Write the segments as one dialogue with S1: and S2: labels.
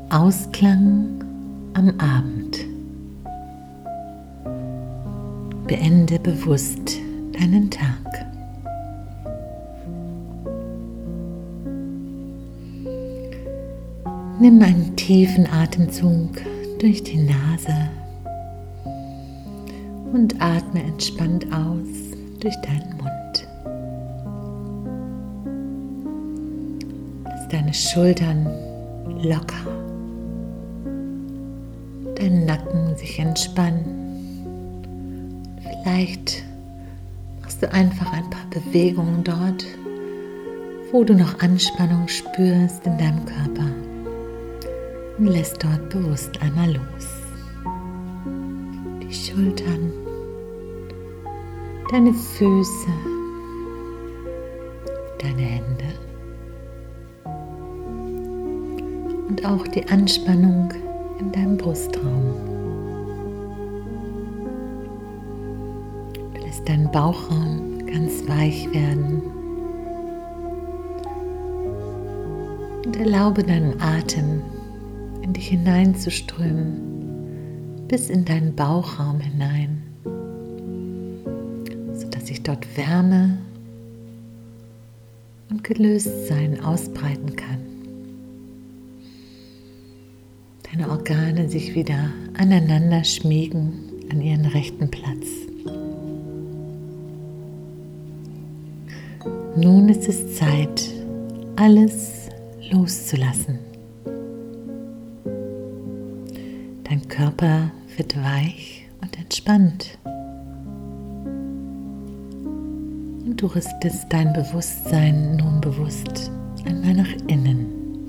S1: Ausklang am Abend. Beende bewusst deinen Tag. Nimm einen tiefen Atemzug durch die Nase und atme entspannt aus durch deinen Mund. Lass deine Schultern locker, dein Nacken sich entspannen. Vielleicht machst du einfach ein paar Bewegungen dort, wo du noch Anspannung spürst in deinem Körper, und lässt dort bewusst einmal los. Die Schultern, deine Füße, deine Hände und auch die Anspannung in deinem Brustraum. Du lässt deinen Bauchraum ganz weich werden und erlaube deinem Atem in dich hineinzuströmen, bis in deinen Bauchraum hinein, sodass sich dort Wärme und Gelöstsein ausbreiten kann. Deine Organe sich wieder aneinander schmiegen an ihren rechten Platz. Nun ist es Zeit, alles loszulassen. Dein Körper wird weich und entspannt. Und du richtest dein Bewusstsein nun bewusst einmal nach innen.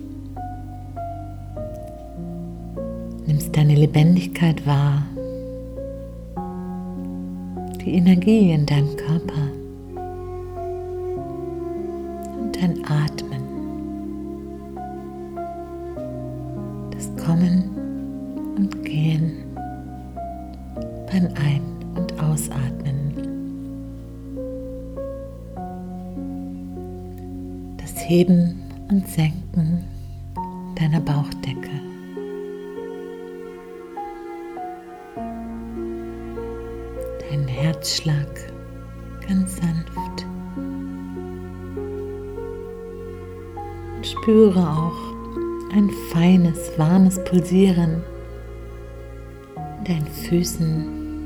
S1: Nimmst deine Lebendigkeit wahr, die Energie in deinem Körper und dein Atmen, das Kommen und Gehen beim Ein- und Ausatmen, das Heben und Senken deiner Bauchdecke, dein Herzschlag ganz sanft, und spüre auch ein feines, warmes Pulsieren in deinen Füßen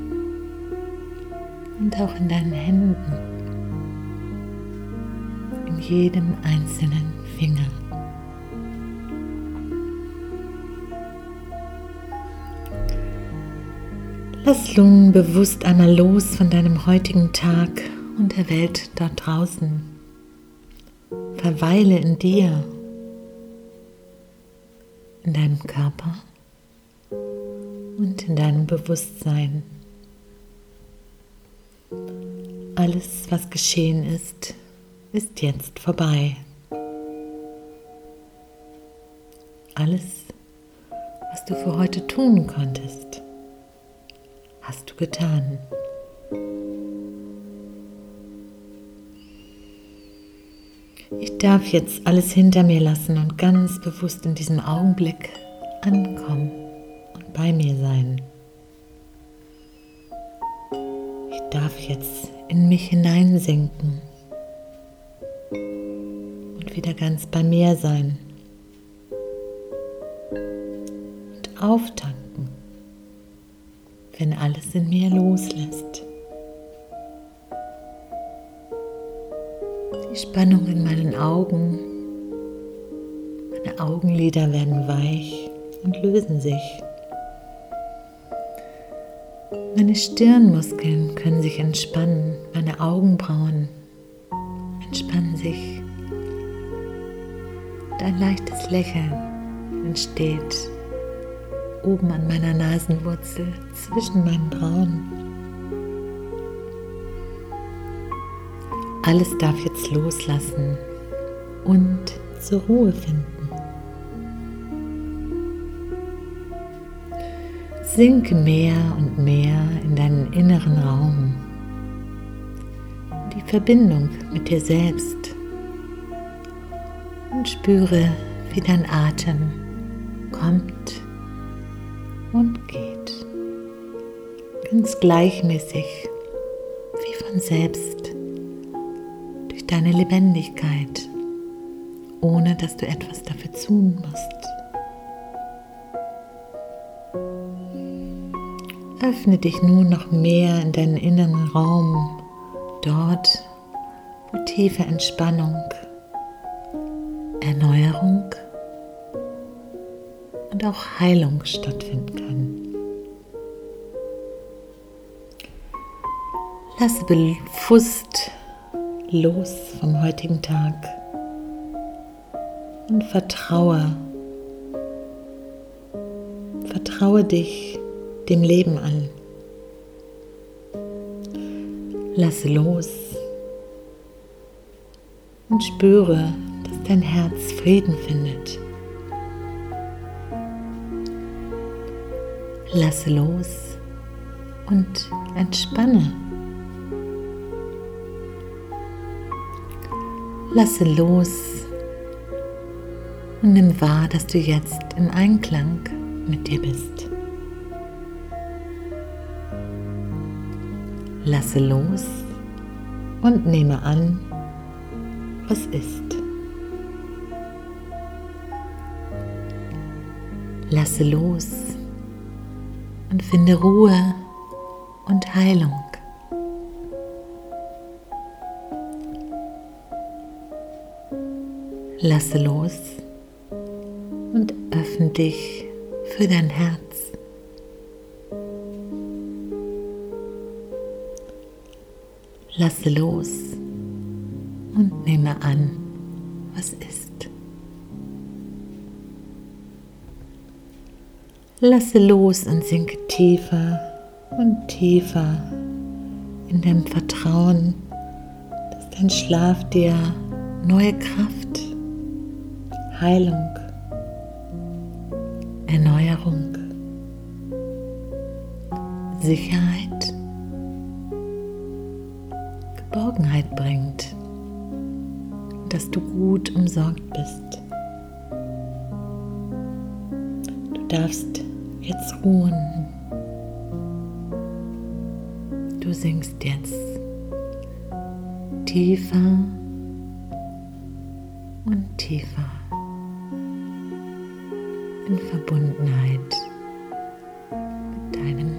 S1: und auch in deinen Händen, in jedem einzelnen Finger. Lass nun bewusst einmal los von deinem heutigen Tag und der Welt dort draußen. Verweile in dir, in deinem Körper und in deinem Bewusstsein. Alles, was geschehen ist, ist jetzt vorbei. Alles, was du für heute tun konntest, hast du getan. Ich darf jetzt alles hinter mir lassen und ganz bewusst in diesem Augenblick ankommen und bei mir sein. Ich darf jetzt in mich hineinsinken und wieder ganz bei mir sein und auftanken, wenn alles in mir loslässt. Die Spannung in meinen Augen, meine Augenlider werden weich und lösen sich. Meine Stirnmuskeln können sich entspannen, meine Augenbrauen entspannen sich. Und ein leichtes Lächeln entsteht oben an meiner Nasenwurzel zwischen meinen Brauen. Alles darf jetzt loslassen und zur Ruhe finden. Sinke mehr und mehr in deinen inneren Raum, die Verbindung mit dir selbst, und spüre, wie dein Atem kommt und geht, ganz gleichmäßig, wie von selbst, durch deine Lebendigkeit, ohne dass du etwas dafür tun musst. Öffne dich nun noch mehr in deinen inneren Raum, dort, wo tiefe Entspannung, Erneuerung und auch Heilung stattfinden kann. Lasse bewusst los vom heutigen Tag und vertraue dich dem Leben an. Lasse los und spüre, dass dein Herz Frieden findet. Lasse los und entspanne. Lasse los und nimm wahr, dass du jetzt im Einklang mit dir bist. Lasse los und nehme an, was ist. Lasse los und finde Ruhe und Heilung. Lasse los und öffne dich für dein Herz. Lasse los und nehme an, was ist. Lasse los und sinke tiefer und tiefer in dem Vertrauen, dass dein Schlaf dir neue Kraft, Heilung, Erneuerung, Sicherheit, Geborgenheit bringt, dass du gut umsorgt bist. Du darfst jetzt ruhen. Du sinkst jetzt tiefer und tiefer in Verbundenheit mit deinem